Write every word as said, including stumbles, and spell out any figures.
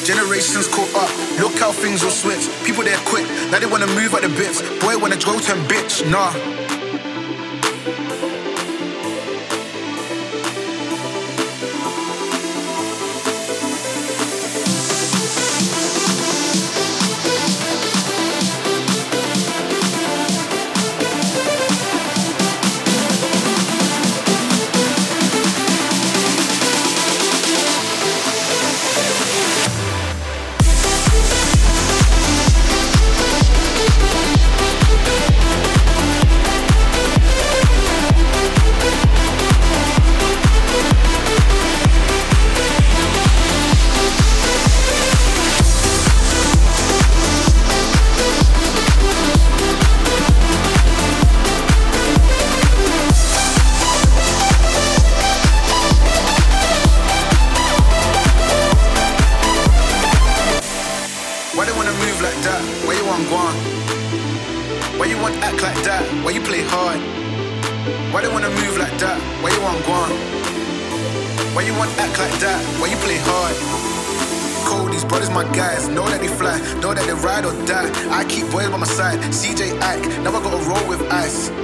Generations caught up, look how things will switch. People there quick, now they wanna move at the bits. Boy wanna grow to bitch, nah. Why they wanna move like that? Why you want gone? Why you want act like that? Why you play hard? Why they wanna move like that? Why you want gone? Why you want act like that? Why you play hard? Cold, these brothers my guys. Know that they fly, know that they ride or die. I keep boys by my side. C J Ike, now I gotta roll with ice.